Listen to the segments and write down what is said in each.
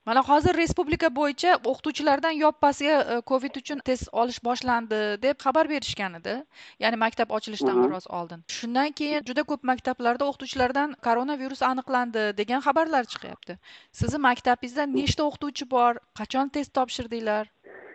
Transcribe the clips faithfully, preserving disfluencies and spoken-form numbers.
Mana hozir respublika bo'yicha o'qituvchilardan yoppasiga e, Covid uchun test olish boshlandi deb xabar berishgan edi. Ya'ni maktab ochilishidan Aha. biroz oldin. Shundan keyin juda ko'p maktablarda o'qituvchilardan koronavirus aniqlandi degan xabarlar chiqyapti. Sizni maktabingizda nechta o'qituvchi bor? Qachon test topshirdinglar?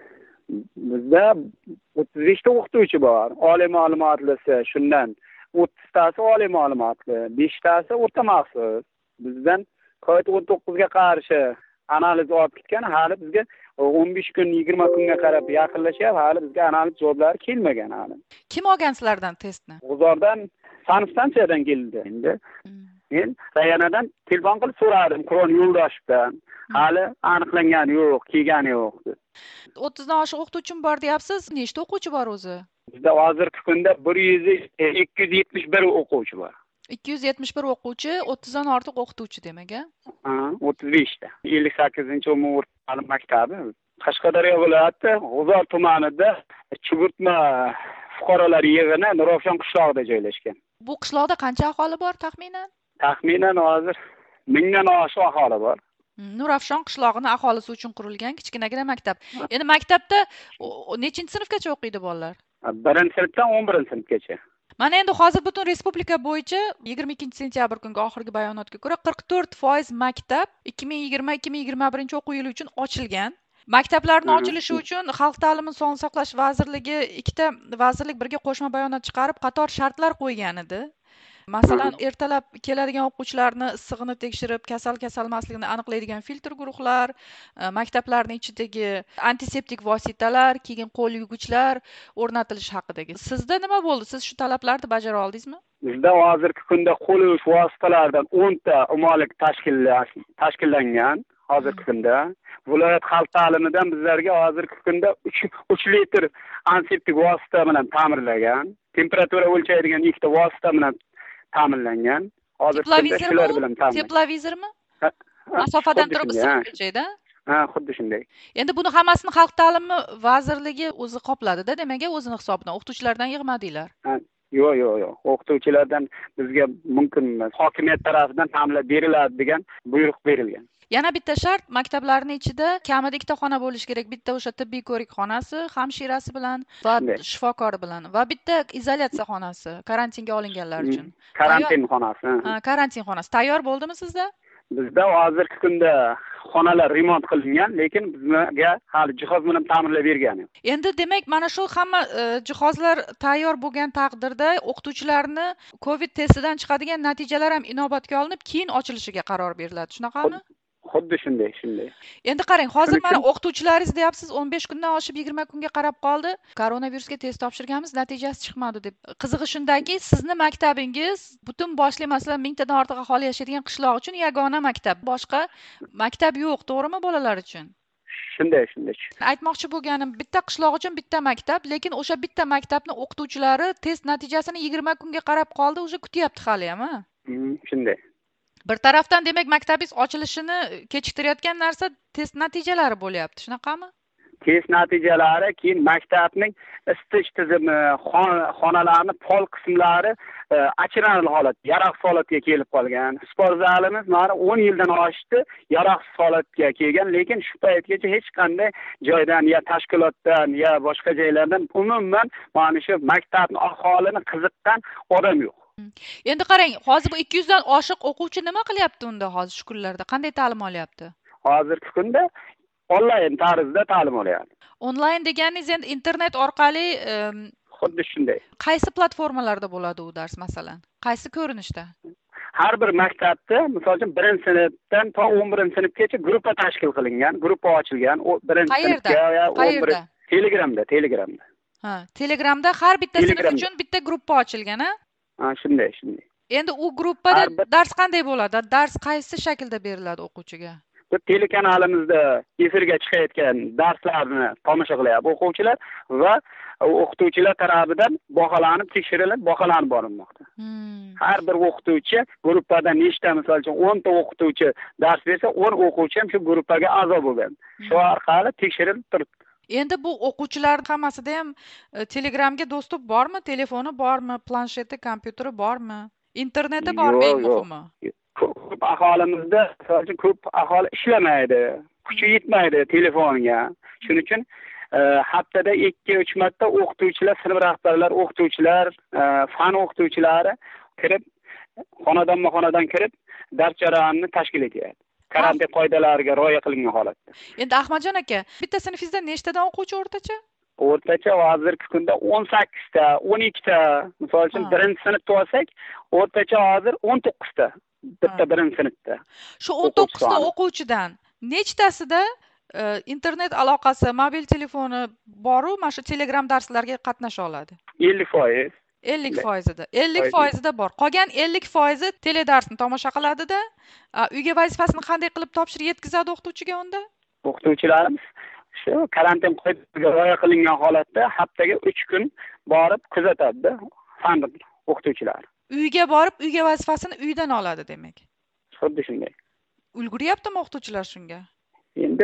Bizda o'ttiz beshta o'qituvchi bor. Oliy ma'lumotlisi shundan o'ttiztasi oliy ma'lumotli, beshtasi o'rta maxsus. Bizdan Covid o'n to'qqizga qarshi analiz olib ketgan, hali bizga o'n besh kun, yigirma kunga qarab yaqinlashyapti, hali bizga analiz javoblari kelmagan hali. Kim olgan sizlardan testni? G'uzordan sanitstansiyadan keldi endi. Hmm. Men Rayanadan telefon qilib so'radim, Qur'on Yo'ldoshevdan. Hali aniqlangani yo'q, kelgani yo'q deb. o'ttizdan oshiq o'qituvchim bor deyapsiz. Nechta o'quvchi bor o'zi? Bizda hozirgi kunda bir yuz ikki yuz yetmish bir o'quvchi bor. ikki yuz yetmish bir o'quvchi, o'ttizdan ortiq o'qituvchi demak, a? Ha, o'ttiz beshta. ellik sakkizinchi umumiy o'rta ta'lim maktabi Qashqadaryo viloyati G'uzor tumanida Chugurtma fuqarolar yig'ini Nurafshon qishlog'ida joylashgan. Bu qishloqda qancha aholi bor taxminan? Taxminan hozir mingdan oshiq aholi bor. Nurafshon qishlog'ini aholisi uchun qurilgan kichkinagina maktab. Endi maktabda nechinchi sinfgacha o'qiydi bolalar? birinchi sinfdan o'n birinchi sinfgacha. Mana endi hozir butun respublika bo'yicha yigirma ikkinchi sentyabr kungi oxirgi bayonotga ko'ra qirq to'rt foiz maktab ikki ming yigirma ikki ming yigirma birinchi o'quv yili uchun ochilgan. Maktablarning ochilishi uchun Xalq ta'limi sog'liqni saqlash vazirligi ikkita vazirlik birga qo'shma bayonot chiqarib qator shartlar qo'ygan edi. Masalan, ertalab keladigan o'quvchilarni issig'ini tekshirib, kasal kasalmasligini aniqlaydigan filtr guruhlar, maktablarning ichidagi antiseptik vositalar, keyin qo'l yuvgichlar o'rnatilishi haqidagi. Sizda nima bo'ldi? Siz shu talablarni bajara oldingizmi? Bizda hozirgi kunda qo'l yuvish vositalaridan o'nta umumlik tashkillangan. Hozirgi kunda viloyat xalq ta'limidan bizlarga hozirgi kunda uch litr antiseptik vosita bilan ta'minlagan. Temperatura o'lchaydigan ikkita vosita bilan ta'minlangan. Hozir shular bilan ta'minlangan. Teplovizormi? Masofadan turib issiq o'lchaydi. Ha, xuddi shunday. Endi buni hammasini Xalq ta'limi vazirligi o'zi qopladida, demak, o'zini hisobidan o'qituvchilardan yig'madinglar. Yo'q, yo'q, yo'q. O'qituvchilardan bizga mumkin emas. Hokimiyat tomonidan ta'minlab beriladi degan buyruq berilgan. Yana bitta shart, maktablarning ichida kamida ikkita xona bo'lishi kerak. Bitta o'sha tibbiy ko'rik xonasi, hamshirasi bilan va shifokori bilan va bitta izolyatsiya xonasi karantinga olinganlar uchun. Karantin xonasi. Ha, karantin xonasi. Tayyor bo'ldimi sizda? Bizda hozirgi kunda xonalar remont qilingan, lekin bizga hali jihoz bilan ta'minlab bergani yo'q. Endi demak, mana shu hamma jihozlar tayyor bo'lgan taqdirda o'qituvchilarni Covid testidan chiqadigan natijalar ham inobatga olinib, keyin ochilishiga qaror beriladi. Shunaqami? Xuddi shunday, shunday. Endi qarang, hozir mana o'qituvchilaringiz deyapsiz, o'n besh kundan oshib yigirma kunga qarab qoldi. Koronavirusga test topshirganmiz, natijasi chiqmadi deb. Qizig'i shundaki, sizni maktabingiz butun boshli, masalan, mingtadan ortiq aholi yashaydigan qishloq uchun yagona maktab. Boshqa maktab yo'q, to'g'rimi bolalar uchun? Shunday, shunday. Aytmoqchi bo'lganim, bitta qishloq uchun bitta maktab, lekin o'sha bitta maktabning o'qituvchilari test natijasini yigirma kunga qarab qoldi, o'sha kutyapti hali ham, ha? Shunday. Bir tarafdan demak maktabingiz ochilishini kechiktirayotgan narsa test natijalari bo'lyapti, shunaqami? Test natijalari, keyin maktabning isitish tizimi, xonalarning pol qismlari achinarli holatda, yaroqsiz holatga kelib qolgan. Sport zalimiz mana o'n yildan oshdi, yaroqsiz holatga kelgan, lekin shu paytgacha hech qanday joydan, ya tashkilotdan, ya boshqa joylardan umuman mana shu maktabning aholini qiziqqan odam yo'q. Endi qarang, hozir bu ikki yuz dan oshiq o'quvchi nima qilyapti unda hozir shu kunlarda? Qanday ta'lim olyapti? Hozirgi kunda onlayn tarzda ta'lim olyapti. Onlayn deganingiz endi internet orqali xuddi shunday. Qaysi platformalarda bo'ladi u dars masalan? Qaysi ko'rinishda? Har bir maktabda, misol uchun birinchi sinfdan to o'n birinchi sinfgacha gruppa tashkil qilingan, gruppa ochilgan. O birinchi sinfga ya o'n bir Telegramda, Telegramda. Ha, Telegramda har bitta sinf uchun bitta gruppa ochilgan, ha? Ha, shunday, shunday. Endi u gruppada dars qanday bo'ladi? Dars qaysi shaklda beriladi o'quvchiga? Bu telekanalimizda efirga chiqayotgan darslarni tomosha qilyapti o'quvchilar va o'qituvchilar tarafidan baholanib, tekshirilib, baholanib borilmoqda. Har bir o'qituvchi gruppada nechta, misol uchun o'n ta o'qituvchi dars bersa, o'n o'quvchi ham shu gruppaga a'zo bo'lgan. Shu orqali tekshirilib turibdi. Endi bu o'quvchilar hammasida ham Telegramga dostуп bormi? Telefoni bormi? Plansheti, kompyuteri bormi? Interneti bormi eng muhimi? Ko'p aholimizda, masalan, ko'p aholi ishlamaydi. kuchi yetmaydi telefonga. Shuning uchun haftada ikki uch marta o'qituvchilar, sinf rahbarlari, o'qituvchilar, fan o'qituvchilari kirib, xonadonma-xonadon kirib, dars jarayonini tashkil etyapti. Karantin qoidalariga rioya qilingan holatda. Endi Ahmadjon aka, bitta sinfingizda nechtadan o'quvchi o'rtacha? O'rtacha hozirgi kunda o'n sakkizta, o'n ikkita, misol uchun birinchi sinfda olsak, o'rtacha hozir o'n to'qqizta. Bitta birinchi sinfda. Shu o'n to'qqizta o'quvchidan nechtasida internet aloqasi, mobil telefoni bor-u, mana shu Telegram darslarga qatnasha oladi? ellik foiz. ellik foizida. ellik foizida bor. Qolgan ellik foizi teledarsni tomosha qiladi-da, uyga vazifasini qanday qilib topshirib yetkazadi o'qituvchiga unda? O'qituvchilarimiz shu karantin qoidalariga rioya qilingan holatda haftaga uch kun borib kuzatadi fan o'qituvchilar. Uyga borib, uyga vazifasini uydan oladi demak. Xuddi shunday. Ulguryaptimi o'qituvchilar shunga? Endi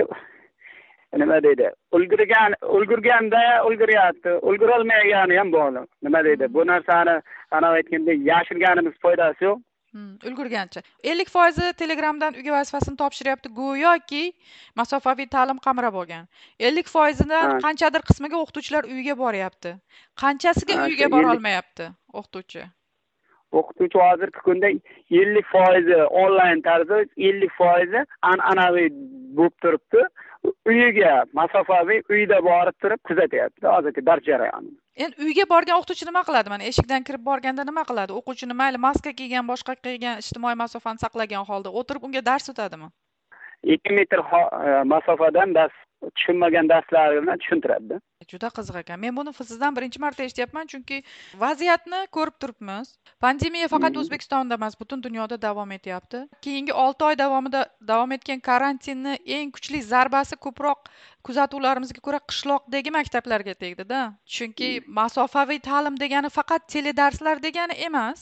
nima deydi? Ulgurgan, ulgurganda ulguryapti, ulgurolmagani ham bor. Nima deydi? Bu narsani ana aytgandek yashirganimiz foydasi yo'q. Ulgurgancha. ellik foizi Telegramdan uyga vazifasini topshiryapti, go'yoki masofaviy ta'lim qamrab olgan. ellik foizidan qanchadir qismiga o'qituvchilar uyga boryapti. Qanchasiga uyga bora olmayapti o'qituvchi? O'qituvchi hozirgi kunda ellik foizi onlayn tarzda, ellik foizi an'anaviy bo'lib turibdi. Uyiga masofaviy uyda borib turib kuzatyapti hozirgi dars jarayonini. Endi uyga borgan o'qituvchi nima qiladi? Mana eshikdan kirib borganda nima qiladi? O'quvchini mayli maska kiygan, boshqa kiygan, ijtimoiy masofani saqlagan holda o'tirib unga dars o'tadimi? ikki metr masofadan dars tushunmagan darslarini tushuntiradi. Juda qiziq ekan. Men buni sizdan birinchi marta eshityapman, chunki vaziyatni ko'rib turibmiz. Pandemiya faqat O'zbekistonda emas, butun dunyoda davom etyapti. Keyingi olti oy davomida davom etgan karantinni eng kuchli zarbasi ko'proq kuzatuvlarimizga ko'ra qishloqdagi maktablarga tegdi-da. Chunki masofaviy ta'lim degani faqat teledarslar degani emas.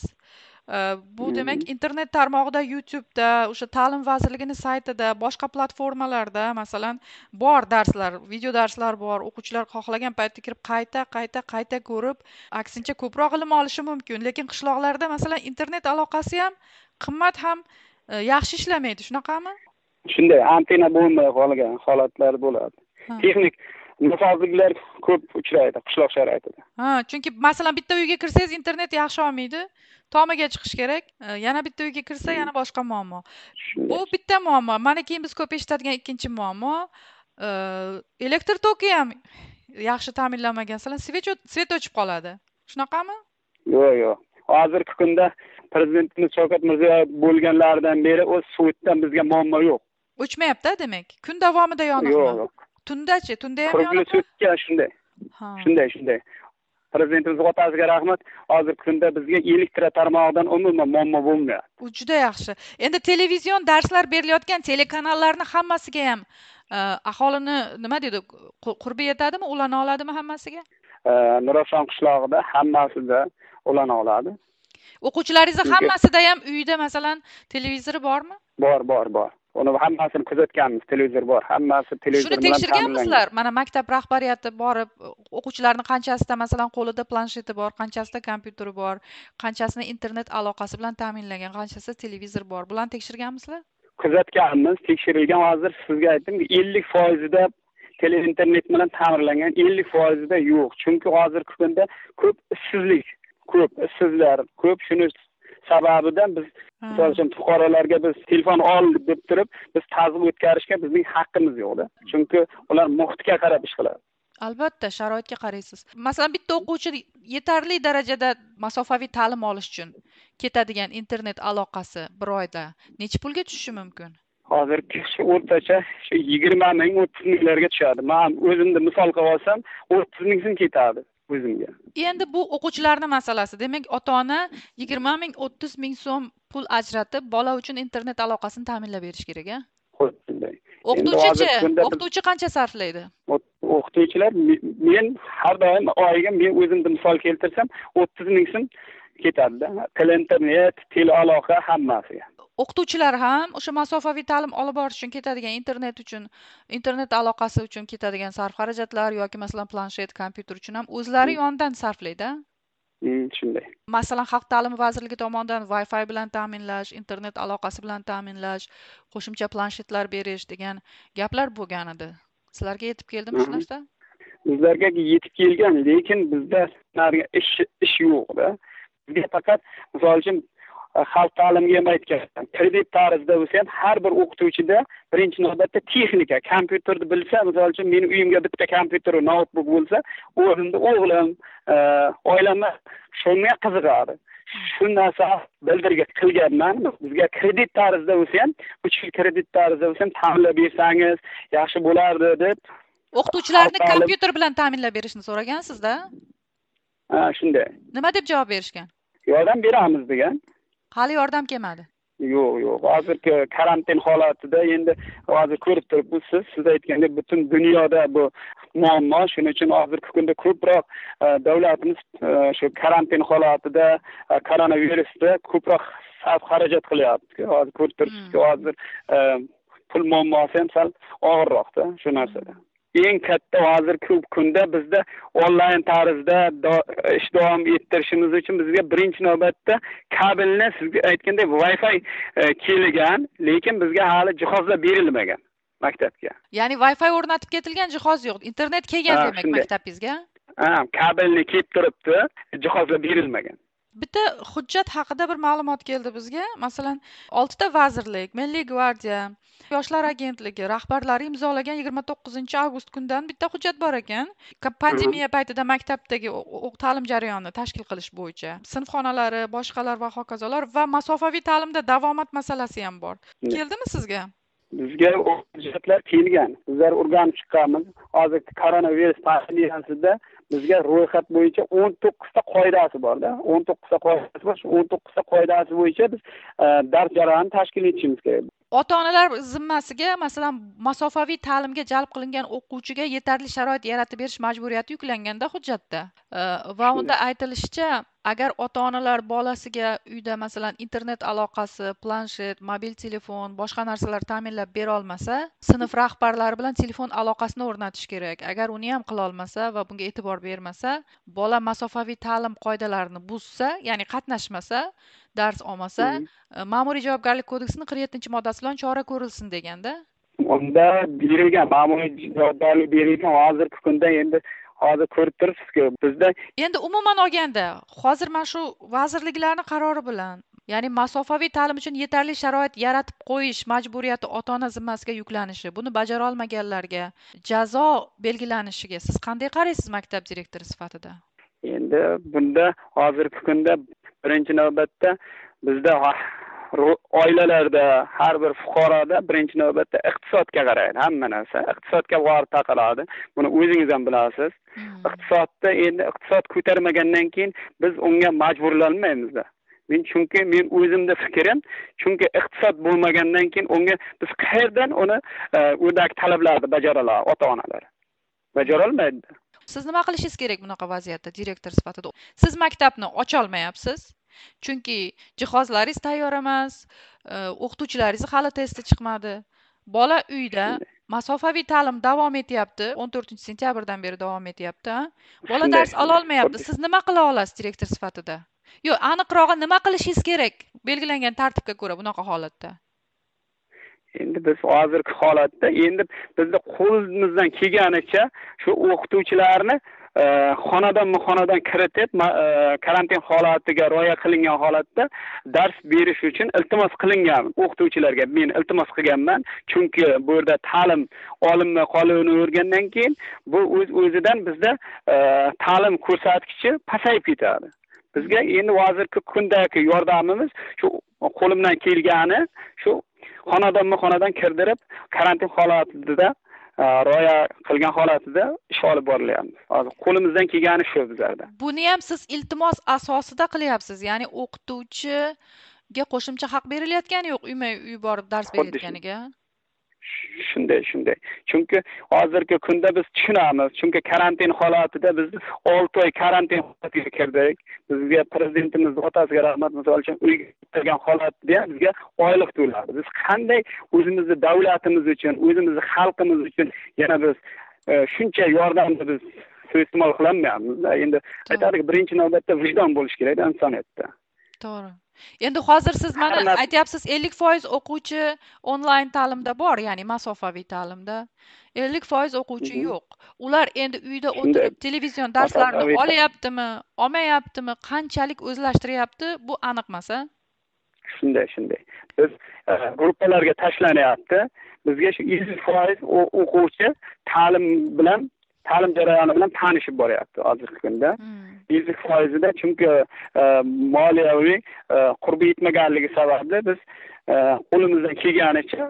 Bu demak internet tarmog'ida, YouTube'da, o'sha ta'lim vazirligining saytida, boshqa platformalarda masalan bor darslar, video darslar bor. O'quvchilar xohlagan paytda kirib qayta, qayta, qayta ko'rib, aksincha ko'proq ilm olishi mumkin. Lekin qishloqlarda masalan internet aloqasi ham qimmat ham yaxshi ishlamaydi, shunaqami? Shunday, antena bo'lmay qolgan holatlar bo'ladi. Texnik nosozliklar ko'p uchraydi qishloq sharoitida. Ha, chunki masalan bitta uyga kirsangiz internet yaxshi olmaydi. Tomiga chiqish kerak. Yana bitta uyga kirsa yana boshqa muammo. Bu bitta muammo. Mana keyin biz ko'p eshitadigan ikkinchi muammo, elektr toki ham yaxshi ta'minlanmagan, masalan, svet o'chib qoladi. Shunaqami? Yo'q, yo'q. Hozirgi kunda prezidentimiz Shavkat Mirziyoyev bo'lganlaridan beri o'z svetdan bizga muammo yo'q. O'chmayapti, demak. Kun davomida yonadi. Yo'q, yo'q. Tundachi, tunda ham yonadi. Shunday. Shunday, shunday. Prezidentimiz otasiga rahmat. Hozirgi kunda bizga elektr tarmog'idan umuman muammo bo'lmayapti. U juda yaxshi. Endi televizion darslar berilayotgan telekanallarning hammasiga ham aholini nima deydi, qurbi yetadimi, ulana oladimi hammasiga? Nurafshon qishlog'ida hammasida ulana oladi. O'quvchilaringiz hammasida ham uyda masalan televizori bormi? Bor, bor, bor. Uni hammasini kuzatganmiz, televizor bor. Hammasi televizor bilan ta'minlangan. Shuni tekshirganmisizlar? Mana maktab rahbariyati borib, o'quvchilarning qanchasida masalan qo'lida plansheti bor, qanchasida kompyuteri bor, qanchasini internet aloqasi bilan ta'minlangan, qanchasida televizor bor. Bularni tekshirganmisizlar? Kuzatganmiz, tekshirilgan. Hozir sizga aytdim, ellik foizida tele internet bilan ta'minlangan, ellik foizida yo'q. Chunki hozirgi kunda ko'p ishsizlik, ko'p ishsizlar, ko'p shuni sababidan biz misol uchun fuqarolarga biz telefon ol deb turib, biz ta'zim o'tkazishga bizning haqqimiz yo'q-da. Chunki ular muhitga qarab ish qiladi. Albatta, sharoitga qaraysiz. Masalan, bitta o'quvchi yetarli darajada masofaviy ta'lim olish uchun ketadigan internet aloqasi bir oyda necha pulga tushishi mumkin? Hozirgi o'rtacha shu yigirma ming o'ttiz minglarga tushadi. Men o'zimni misol qilib olsam, o'ttiz ming so'm ketadi o'zimga. Endi bu o'quvchilarning masalasi. Demak, ota-ona yigirma ming o'ttiz ming so'm pul ajratib, bola uchun internet aloqasini ta'minlab berish kerak-a? Xuddi. O'qituvchi, o'qituvchi qancha sarflaydi? O'qituvchilar men har doim oyiga men o'zimni misol keltirsam o'ttiz ming so'm ketadi-da. Tele internet, tele aloqa hammasiga. O'qituvchilar ham o'sha masofaviy ta'lim olib borish uchun ketadigan internet uchun, internet aloqasi uchun ketadigan sarf xarajatlar yoki masalan planshet, kompyuter uchun ham o'zlari yonidan sarflaydi. Shunday. Masalan, Xalq ta'limi vazirligi tomonidan Wi-Fi bilan ta'minlash, internet aloqasi bilan ta'minlash, qo'shimcha planshetlar berish degan gaplar bo'lgan edi. Sizlarga yetib keldimi shu narsa? Bizlarga yetib kelgan, lekin bizda ish ish yo'q-da. Bizga faqat misol uchun xalq ta'limiga ham aytgan, kredit tarzida bo'lsa ham har bir o'qituvchida birinchi navbatda texnika, kompyuterni bilsa, misol uchun mening uyimga bitta kompyuter, notebook bo'lsa, o'zimda o'g'lim, oilamga shunga qiziqadi. Shu narsa bildirga qilganman. Bizga kredit tarzida bo'lsa ham, uch yil kredit tarzida bo'lsa ham ta'minlab bersangiz yaxshi bo'lardi deb o'qituvchilarni kompyuter bilan ta'minlab berishni so'ragansizda? Ha, shunday. Nima deb javob berishgan? Yordam beramiz degan. Hali yordam kelmadi. Yo'q, yo'q. Hozirgi karantin holatida endi hozir ko'rib turibsiz, siz siz aytgandek butun dunyoda bu muammo. Shuning uchun hozirgi kunda ko'proq davlatimiz shu karantin holatida koronavirusda ko'proq sarf xarajat qilyapti. Hozir ko'rib turibsiz, hozir pul muammosi ham sal og'irroqda shu narsada. Eng katta hozir ko'p kunda bizda onlayn tarzda ish davom ettirishimiz uchun bizga birinchi navbatda kabelni sizga aytgandek Wi-Fi kelgan, lekin bizga hali jihozlar berilmagan maktabga. Ya'ni Wi-Fi o'rnatib ketilgan jihoz yo'q, internet kelgan demak maktabingizga? Ha, kabelni kelib turibdi, jihozlar berilmagan. Bitta hujjat haqida bir ma'lumot keldi bizga. Masalan, oltita vazirlik, Milliy gvardiya, Yoshlar agentligi rahbarlari imzolagan yigirma to'qqizinchi avgust kundan bitta hujjat bor ekan. Pandemiya paytida maktabdagi ta'lim jarayonini tashkil qilish bo'yicha sinfxonalari, boshqalar va hokazolar va masofaviy ta'limda davomat masalasi ham bor. Keldimi sizga? Bizga hujjatlar kelgan. Bizlar o'rganib chiqqanmiz. Hozir koronavirus pandemiyasida bizga ro'yxat bo'yicha o'n to'qqizta qoidasi bor-da. o'n to'qqizta qoidasi bor. Shu o'n to'qqizta qoidasi bo'yicha biz dars jarayonini tashkil etishimiz kerak. Ota-onalar zimmasiga masalan masofaviy ta'limga jalb qilingan o'quvchiga yetarli sharoit yaratib berish majburiyati yuklanganda hujjatda. Va unda aytilishicha, agar ota-onalar bolasiga uyda masalan internet aloqasi, planshet, mobil telefon, boshqa narsalar ta'minlab bera olmasa, sinf rahbarlari bilan telefon aloqasini o'rnatish kerak. Agar uni ham qila olmasa va bunga e'tibor bermasa, bola masofaviy ta'lim qoidalarini buzsa, ya'ni qatnashmasa, dars olmasa, ma'muriy javobgarlik kodeksining qirq yettinchi moddasi bilan chora ko'rilsin deganda. Unda berilgan ma'muriy javobgarlik berilgan. Hozirgi kunda endi hozir ko'rib turibsiz-ku, bizda endi umuman olganda, hozir mana shu vazirliklarning qarori bilan, ya'ni masofaviy ta'lim uchun yetarli sharoit yaratib qo'yish majburiyati ota-ona zimmasiga yuklanishi, buni bajara olmaganlarga jazo belgilanishiga siz qanday qaraysiz maktab direktori sifatida? Endi bunda hozirgi kunda birinchi navbatda bizda oilalarda, har bir fuqaroda birinchi navbatda iqtisodga qaraydi. Hamma narsa iqtisodga borib taqaladi. Buni o'zingiz ham bilasiz. Iqtisodda endi iqtisod ko'tarmagandan keyin biz unga majburlanmaymiz. Men chunki men o'zimda fikrim, chunki iqtisod bo'lmagandan keyin unga biz qayerdan uni o'rdagi talablarni bajara oladi ota-onalar? Bajara olmaydi. Siz nima qilishingiz kerak bunaqa vaziyatda direktor sifatida? Siz maktabni ocha olmayapsiz. Chunki jihozlaringiz tayyor emas, o'qituvchilaringiz hali testi chiqmadi. Bola uyda masofaviy ta'lim davom etyapti. o'n to'rtinchi sentyabrdan beri davom etyapti. Bola dars ola olmayapti. Siz nima qila olasiz direktor sifatida? Yo'q, aniqrog'i nima qilishingiz kerak belgilangan tartibga ko'ra bunaqa holatda? Endi biz hozirgi holatda endi bizda qo'limizdan kelganicha shu o'qituvchilarni xonadonma-xonadon kiritib, karantin holatiga rioya qilingan holatda dars berish uchun iltimos qilingan o'qituvchilarga men iltimos qilganman. Chunki bu yerda ta'lim olinmay qolishini o'rgandan keyin bu o'z-o'zidan bizda ta'lim ko'rsatkichi pasayib ketadi. Bizga endi hozirgi kundagi yordamimiz shu qo'limdan kelgani shu xonadonma-xonadon kirdirib, karantin holatida rioya qilgan holatida ish olib borilyapti. Hozir qo'limizdan kelgani shu bizlarda. Buni ham siz iltimos asosida qilyapsiz, ya'ni o'qituvchiga qo'shimcha haq berilayotgani yo'q, uyma-uy borib dars berayotganiga. Shunday, shunday. Chunki hozirgi kunda biz tushunamiz, chunki karantin holatida biz olti oy karantin holatiga kirdik. Bizga prezidentimiz otasiga rahmat, misol uchun uyga kirgan holatda bizga oylik to'ladi. Biz qanday o'zimizni davlatimiz uchun, o'zimizni xalqimiz uchun yana biz shuncha yordamni biz suiiste'mol qilolmayapmiz. Endi aytadiki, birinchi navbatda vijdon bo'lishi kerak insoniyatda. To'g'ri. Endi hozir siz mana aytyapsiz ellik foiz o'quvchi onlayn ta'limda bor, ya'ni masofaviy ta'limda. ellik foiz o'quvchi yo'q. Ular endi uyda o'tirib televizion darslarni olyaptimi, olmayaptimi, qanchalik o'zlashtiryapti, bu aniq emas. Shunday, shunday. Biz gruppalarga tashlanyapti. Bizga shu ellik foiz o'quvchi ta'lim bilan, ta'lim jarayoni bilan tanishib boryapti hozirgi kunda. ellik foizida chunki moliyaviy qurbi yetmaganligi sababli biz qo'limizdan kelganicha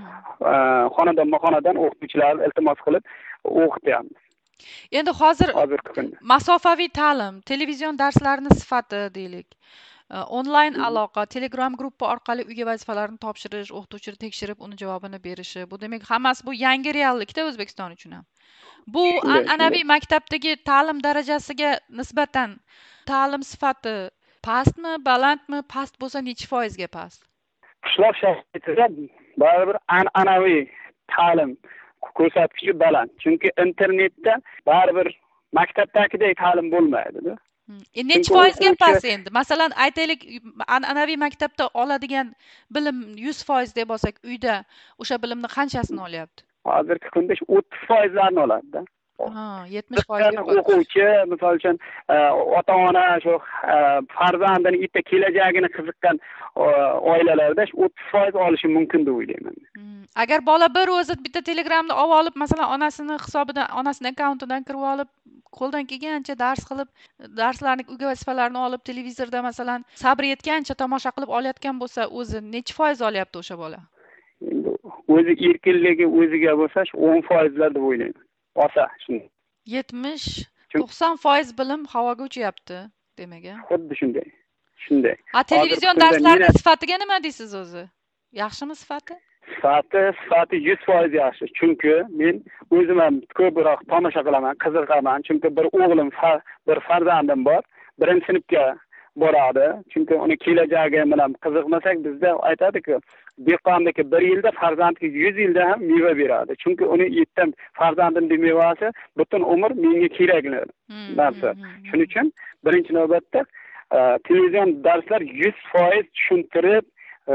xonadonma-xonadon o'qituvchilarni iltimos qilib o'qityapmiz. Endi hozir masofaviy ta'lim, televizion darslarni sifati deylik, onlayn aloqa, Telegram gruppa orqali uyga vazifalarni topshirish, o'qituvchini tekshirib, uni javobini berishi. Bu demak, hammasi bu yangi reallikda O'zbekiston uchun ham. Bu an'anaviy maktabdagi ta'lim darajasiga nisbatan ta'lim sifati pastmi, balandmi? Past bo'lsa necha foizga past? Qishloq sharoitida baribir an'anaviy ta'lim ko'rsatkichi baland. Chunki internetda baribir maktabdagidek ta'lim bo'lmaydi-da. Necha foizga past endi? Masalan, aytaylik, an'anaviy maktabda oladigan bilim yuz foiz deb olsak, uyda o'sha bilimni qanchasini olyapti? Hozirgi kunda o'ttiz foizlarni oladi-da. Ha, yetmish foizga o'quvchi, misol uchun, ota-ona shu farzandini itta kelajagini qiziqqan oilalarda o'ttiz foiz olishi mumkin deb o'ylayman. Agar bola bir o'zi bitta Telegramni olib olib, masalan, onasini hisobidan, onasining akkauntidan kirib olib, qo'ldan kelgancha dars qilib, darslarni, uyga vazifalarni olib, televizorda masalan, sabr yetgancha tomosha qilib olayotgan bo'lsa, o'zi necha foiz olyapti o'sha bola? Endi o'zi erkinligi o'ziga bo'lsa, o'n foizlar deb o'ylayman. Olsa shunday. yetmish to'qson foiz bilim havoga uchyapti, demak. Xuddi shunday. Shunday. Ha, televizion darslarning sifatiga nima deysiz o'zi? Yaxshimi sifati? Sifati, sifati yuz foiz yaxshi. Chunki men o'zim ham ko'proq tomosha qilaman, qiziqaman. Chunki bir o'g'lim, bir farzandim bor. Birinchi sinfga boradi. Chunki uni kelajagi bilan qiziqmasak, bizda aytadiki, dehqonniki bir yilda, farzandki yuz yilda ham meva beradi. Chunki uni yettam farzandimning mevasi butun umr menga kerak narsa. Shuning uchun birinchi navbatda televizion darslar yuz foiz tushuntirib,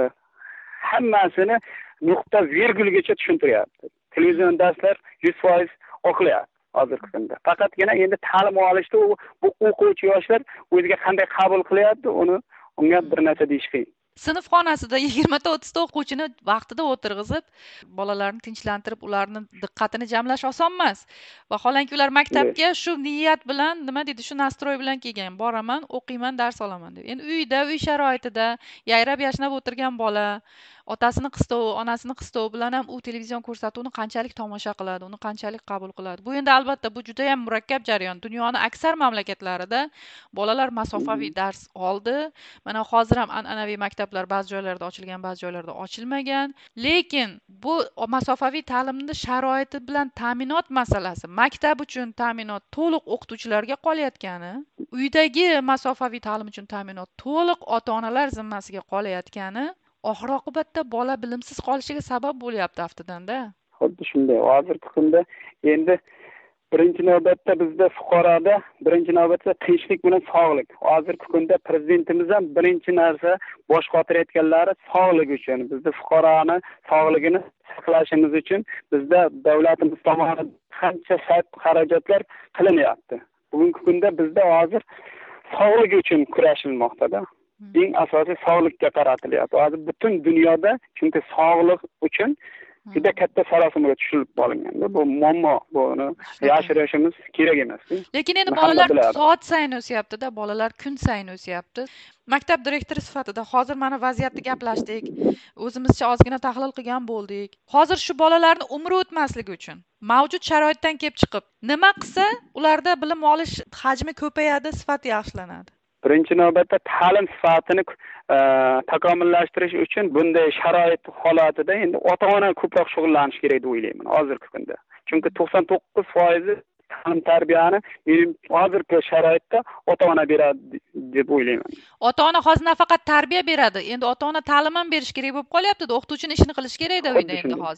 hammasini nuqta virgulgacha tushuntiryapti. Televizion darslar yuz foiz o'qilyapti hozirgi kunda. Faqatgina endi ta'lim olishda bu o'quvchi yoshlar o'ziga qanday qabul qilyapti, uni unga bir narsa deyish qiyin. Sinf xonasida yigirmata o'ttizta o'quvchini vaqtida o'tirg'izib, bolalarni tinchlantirib, ularni diqqatini jamlash oson emas. Vaholanki ular maktabga shu niyat bilan, nima deydi, shu nastroy bilan kelgan, boraman, o'qiyman, dars olaman deb. Endi uyda, uy sharoitida yayrab yashnab o'tirgan bola otasini qistovi, onasini qistovi bilan ham u televizion ko'rsatuvni qanchalik tomosha qiladi, uni qanchalik qabul qiladi. Bu endi albatta bu juda ham murakkab jarayon. Dunyoning aksar mamlakatlarida bolalar masofaviy dars oldi. Mana hozir ham an'anaviy maktablar ba'zi joylarda ochilgan, ba'zi joylarda ochilmagan. Lekin bu masofaviy ta'limning sharoiti bilan ta'minot masalasi, maktab uchun ta'minot to'liq o'qituvchilarga qolayotgani, uydagi masofaviy ta'lim uchun ta'minot to'liq ota-onalar zimmasiga qolayotgani oxir oqibatda bola bilimsiz qolishiga sabab bo'lyapti aftidan-da. Xuddi shunday. Hozirgi kunda endi birinchi navbatda bizda fuqaroda birinchi navbatda tinchlik bilan sog'lik. Hozirgi kunda prezidentimiz ham birinchi narsa bosh qotirayotganlari sog'lik uchun. Bizda fuqaroni sog'ligini saqlashimiz uchun bizda davlatimiz tomonidan qancha xarajatlar qilinyapti. Bugungi kunda bizda hozir sog'lik uchun kurashilmoqda-da. Eng asosiy sog'likka qaratilyapti. Hozir butun dunyoda chunki sog'liq uchun juda katta sarosimaga tushirib qolingan. Bu muammo, buni yashirishimiz kerak emas. Lekin endi bolalar soat sayin o'syapti-da, bolalar kun sayin o'syapti. Maktab direktori sifatida hozir mana vaziyatni gaplashdik. O'zimizcha ozgina tahlil qilgan bo'ldik. Hozir shu bolalarning umri o'tmasligi uchun mavjud sharoitdan kelib chiqib, nima qilsa ularda bilim olish hajmi ko'payadi, sifati yaxshilanadi? Birinchi navbatda ta'lim sifatini takomillashtirish uchun bunday sharoit holatida endi ota-ona ko'proq shug'ullanish kerak deb o'ylayman hozirgi kunda. Chunki to'qson to'qqiz foiz ta'lim tarbiyani men hozirgi sharoitda ota-ona beradi deb o'ylayman. Ota-ona hozir nafaqat tarbiya beradi, endi ota-ona ta'lim ham berish kerak bo'lib qolyapti-da, o'qituvchining ishini qilish kerak-da uyda endi hozir.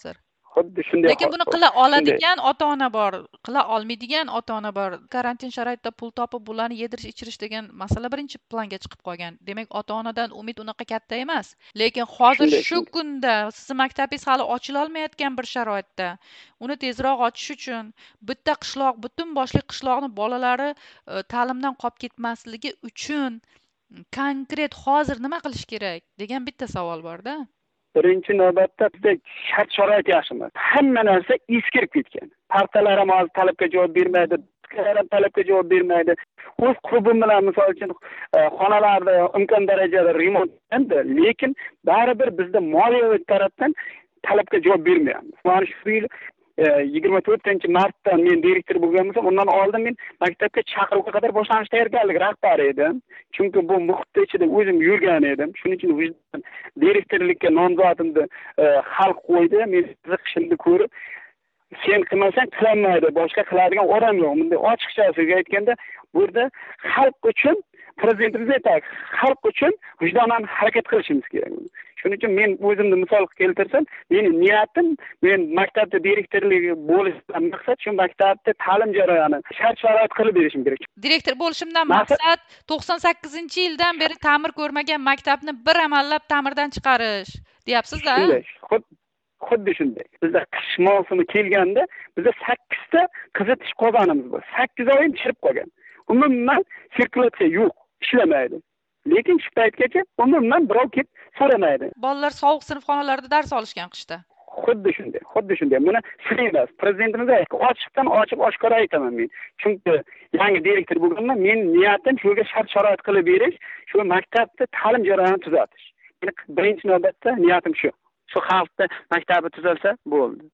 xuddi shunday. Lekin buni qila oladigan ota-ona bor, qila olmaydigan ota-ona bor. Karantin sharoitida pul topib bularni yedirish ichirish degan masala birinchi planga chiqib qolgan. Demak, ota-onadan umid unaqa katta emas. Lekin hozir shu kunda sizni maktabingiz hali ochila olmayotgan bir sharoitda uni tezroq ochish uchun bitta qishloq, butun boshli qishloqni bolalari ta'limdan qolib ketmasligi uchun konkret hozir nima qilish kerak degan bitta savol bor-da. Birinchi navbatda bizda shart sharoit yaxshi emas. Hamma narsa eskirib ketgan. Partalar ham hozir talabga javob bermaydi, bitkalar ham talabga javob bermaydi. O'z klubim bilan misol uchun xonalarda imkon darajada remont qilindi, lekin baribir bizda moliyaviy tarafdan talabga javob bermayapmiz. Mana shu yil yigirma to'rtinchi martda men direktor bo'lgan bo'lsam, undan oldin men maktabga chaqiruvga qadar boshlanish tayyorgarlik rahbari edim. Chunki bu muhitda ichida o'zim yurgan edim. Shuning uchun vijdon direktorlikka nomzodimni xalq qo'ydi. Men qiziqishimni ko'rib, sen qilmasang qilinmaydi, boshqa qiladigan odam yo'q. Bunday ochiqchasiga aytganda, bu yerda xalq uchun prezidentimiz aytadi, xalq uchun vijdonan harakat qilishimiz kerak. Shuning uchun men o'zimni misol keltirsam, mening niyatim, men maktabda direktorlik bo'lishdan maqsad shu maktabda ta'lim jarayoni shart-sharoit qilib berishim kerak. Direktor bo'lishimdan maqsad to'qson sakkizinchi yildan beri ta'mir ko'rmagan maktabni bir amallab ta'mirdan chiqarish, deyapsiz-da? Xuddi shunday. Bizda qish mavsumi kelganda bizda sakkizta qizitish qozonimiz bor. sakkiz oy chirib qolgan. Umuman sirkulyatsiya yo'q, ishlamaydi. Lekin shu paytgacha umuman birov kelib so'ramaydi. Bolalar sovuq sinf xonalarida dars olishgan qishda. Xuddi shunday, xuddi shunday. Buni sir emas. Prezidentimiz aytdi, ochiqdan ochiq oshkora aytaman men. Chunki yangi direktor bo'lganman, men niyatim shuga shart-sharoit qilib berish, shu maktabda ta'lim jarayonini tuzatish. Meni birinchi navbatda niyatim shu. Shu xalqda maktabi tuzalsa bo'ldi.